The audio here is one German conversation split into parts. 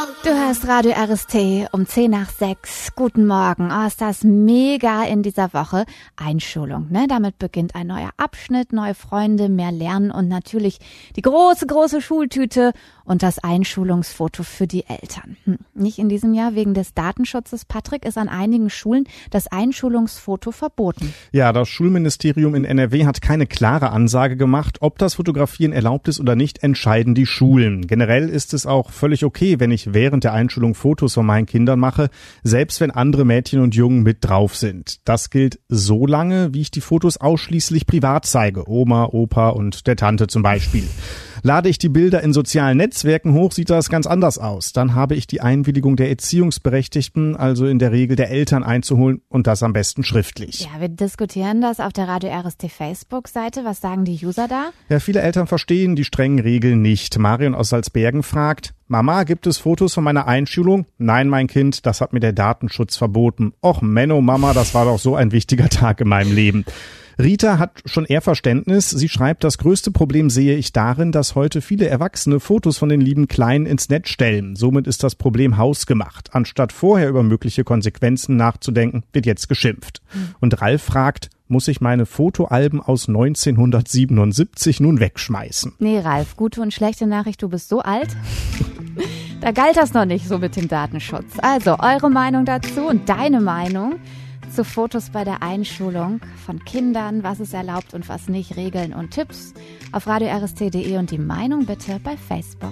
Du hörst Radio RST um 6:10. Guten Morgen. Oh, ist das mega in dieser Woche. Einschulung, ne? Damit beginnt ein neuer Abschnitt, neue Freunde, mehr Lernen und natürlich die große Schultüte und das Einschulungsfoto für die Eltern. Nicht in diesem Jahr wegen des Datenschutzes. Patrick, ist an einigen Schulen das Einschulungsfoto verboten. Ja, das Schulministerium in NRW hat keine klare Ansage gemacht. Ob das Fotografieren erlaubt ist oder nicht, entscheiden die Schulen. Generell ist es auch völlig okay, wenn ich während der Einschulung Fotos von meinen Kindern mache, selbst wenn andere Mädchen und Jungen mit drauf sind. Das gilt so lange, wie ich die Fotos ausschließlich privat zeige. Oma, Opa und der Tante zum Beispiel. Lade ich die Bilder in sozialen Netzwerken hoch, sieht das ganz anders aus. Dann habe ich die Einwilligung der Erziehungsberechtigten, also in der Regel der Eltern, einzuholen und das am besten schriftlich. Ja, wir diskutieren das auf der Radio RST Facebook-Seite. Was sagen die User da? Ja, viele Eltern verstehen die strengen Regeln nicht. Marion aus Salzbergen fragt: Mama, gibt es Fotos von meiner Einschulung? Nein, mein Kind, das hat mir der Datenschutz verboten. Och, Menno, Mama, das war doch so ein wichtiger Tag in meinem Leben. Rita hat schon eher Verständnis. Sie schreibt, das größte Problem sehe ich darin, dass heute viele Erwachsene Fotos von den lieben Kleinen ins Netz stellen. Somit ist das Problem hausgemacht. Anstatt vorher über mögliche Konsequenzen nachzudenken, wird jetzt geschimpft. Und Ralf fragt: Muss ich meine Fotoalben aus 1977 nun wegschmeißen? Nee, Ralf, gute und schlechte Nachricht, du bist so alt. Da galt das noch nicht so mit dem Datenschutz. Also, eure Meinung dazu und deine Meinung zu Fotos bei der Einschulung von Kindern, was ist erlaubt und was nicht, Regeln und Tipps auf radio-rst.de und die Meinung bitte bei Facebook.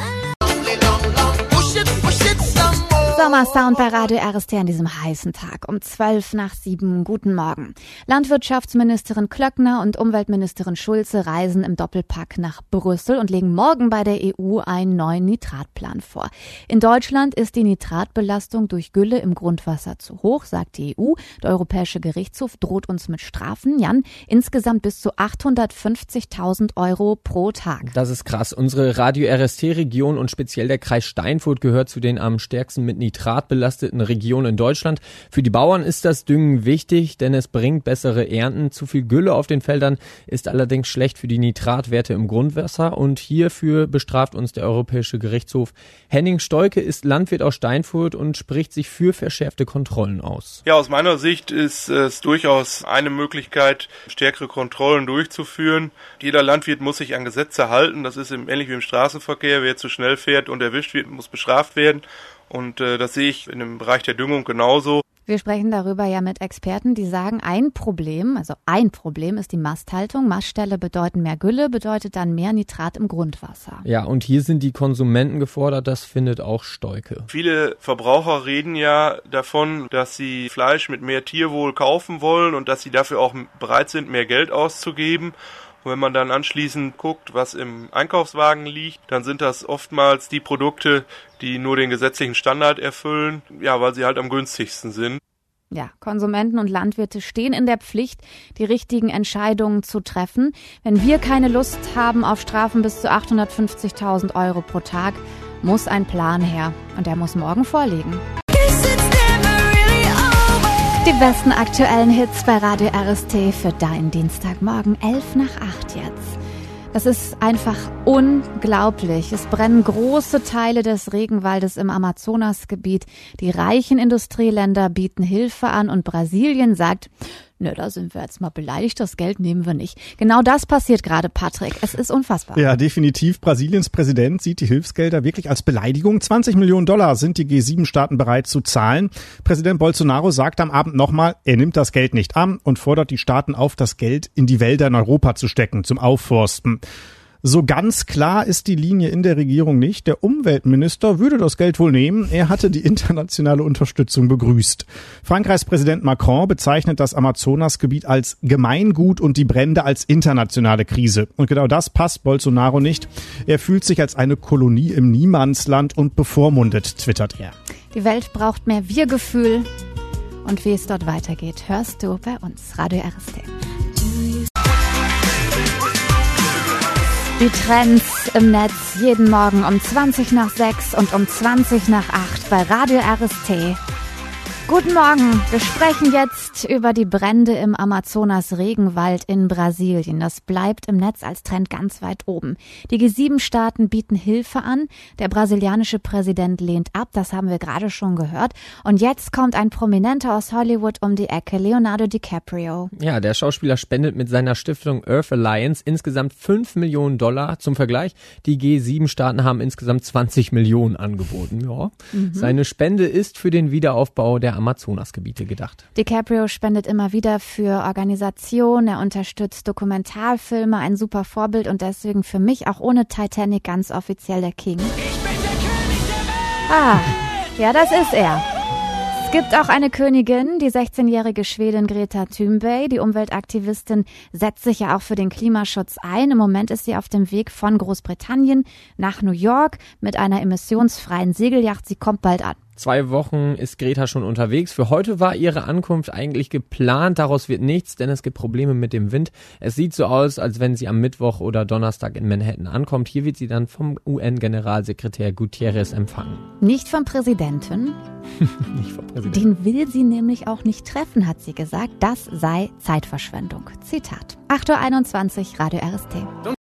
Sommersound bei Radio RST an diesem heißen Tag um 6:12. Guten Morgen. Landwirtschaftsministerin Klöckner und Umweltministerin Schulze reisen im Doppelpack nach Brüssel und legen morgen bei der EU einen neuen Nitratplan vor. In Deutschland ist die Nitratbelastung durch Gülle im Grundwasser zu hoch, sagt die EU. Der Europäische Gerichtshof droht uns mit Strafen. Jan, insgesamt bis zu 850.000 Euro pro Tag. Das ist krass. Unsere Radio RST-Region und speziell der Kreis Steinfurt gehört zu den am stärksten mit Nitrat belasteten Regionen in Deutschland. Für die Bauern ist das Düngen wichtig, denn es bringt bessere Ernten. Zu viel Gülle auf den Feldern ist allerdings schlecht für die Nitratwerte im Grundwasser und hierfür bestraft uns der Europäische Gerichtshof. Henning Stolke ist Landwirt aus Steinfurt und spricht sich für verschärfte Kontrollen aus. Ja, aus meiner Sicht ist es durchaus eine Möglichkeit, stärkere Kontrollen durchzuführen. Jeder Landwirt muss sich an Gesetze halten. Das ist ähnlich wie im Straßenverkehr. Wer zu schnell fährt und erwischt wird, muss bestraft werden. Und das sehe ich in dem Bereich der Düngung genauso. Wir sprechen darüber ja mit Experten, die sagen, ein Problem ist die Masthaltung. Mastställe bedeuten mehr Gülle, bedeutet dann mehr Nitrat im Grundwasser. Ja, und hier sind die Konsumenten gefordert, das findet auch Stolke. Viele Verbraucher reden ja davon, dass sie Fleisch mit mehr Tierwohl kaufen wollen und dass sie dafür auch bereit sind, mehr Geld auszugeben. Und wenn man dann anschließend guckt, was im Einkaufswagen liegt, dann sind das oftmals die Produkte, die nur den gesetzlichen Standard erfüllen, ja, weil sie halt am günstigsten sind. Ja, Konsumenten und Landwirte stehen in der Pflicht, die richtigen Entscheidungen zu treffen. Wenn wir keine Lust haben auf Strafen bis zu 850.000 Euro pro Tag, muss ein Plan her. Und der muss morgen vorliegen. Die besten aktuellen Hits bei Radio RST für deinen Dienstagmorgen, 7:55 jetzt. Das ist einfach unglaublich. Es brennen große Teile des Regenwaldes im Amazonasgebiet. Die reichen Industrieländer bieten Hilfe an und Brasilien sagt: Ne, da sind wir jetzt mal beleidigt, das Geld nehmen wir nicht. Genau das passiert gerade, Patrick. Es ist unfassbar. Ja, definitiv. Brasiliens Präsident sieht die Hilfsgelder wirklich als Beleidigung. 20 Millionen Dollar sind die G7-Staaten bereit zu zahlen. Präsident Bolsonaro sagt am Abend nochmal, er nimmt das Geld nicht an und fordert die Staaten auf, das Geld in die Wälder in Europa zu stecken, zum Aufforsten. So ganz klar ist die Linie in der Regierung nicht. Der Umweltminister würde das Geld wohl nehmen. Er hatte die internationale Unterstützung begrüßt. Frankreichs Präsident Macron bezeichnet das Amazonasgebiet als Gemeingut und die Brände als internationale Krise. Und genau das passt Bolsonaro nicht. Er fühlt sich als eine Kolonie im Niemandsland und bevormundet, twittert er. Die Welt braucht mehr Wir-Gefühl. Und wie es dort weitergeht, hörst du bei uns. Radio RST. Die Trends im Netz jeden Morgen um 6:20 und um 7:20 bei Radio RST. Guten Morgen. Wir sprechen jetzt über die Brände im Amazonas-Regenwald in Brasilien. Das bleibt im Netz als Trend ganz weit oben. Die G7-Staaten bieten Hilfe an. Der brasilianische Präsident lehnt ab. Das haben wir gerade schon gehört. Und jetzt kommt ein Prominenter aus Hollywood um die Ecke, Leonardo DiCaprio. Ja, der Schauspieler spendet mit seiner Stiftung Earth Alliance insgesamt $5 Millionen. Zum Vergleich, die G7-Staaten haben insgesamt 20 Millionen angeboten. Ja. Seine Spende ist für den Wiederaufbau der Amazonasgebiete gedacht. DiCaprio spendet immer wieder für Organisationen, er unterstützt Dokumentarfilme, ein super Vorbild und deswegen für mich auch ohne Titanic ganz offiziell der King. Ich bin der König der Welt! Ja, das ist er. Es gibt auch eine Königin, die 16-jährige Schwedin Greta Thunberg. Die Umweltaktivistin setzt sich ja auch für den Klimaschutz ein. Im Moment ist sie auf dem Weg von Großbritannien nach New York mit einer emissionsfreien Segelyacht. Sie kommt bald an. 2 Wochen ist Greta schon unterwegs. Für heute war ihre Ankunft eigentlich geplant. Daraus wird nichts, denn es gibt Probleme mit dem Wind. Es sieht so aus, als wenn sie am Mittwoch oder Donnerstag in Manhattan ankommt. Hier wird sie dann vom UN-Generalsekretär Guterres empfangen. Nicht vom Präsidenten. Nicht vom Präsidenten. Den will sie nämlich auch nicht treffen, hat sie gesagt. Das sei Zeitverschwendung. Zitat. 8:21 Uhr, Radio RST.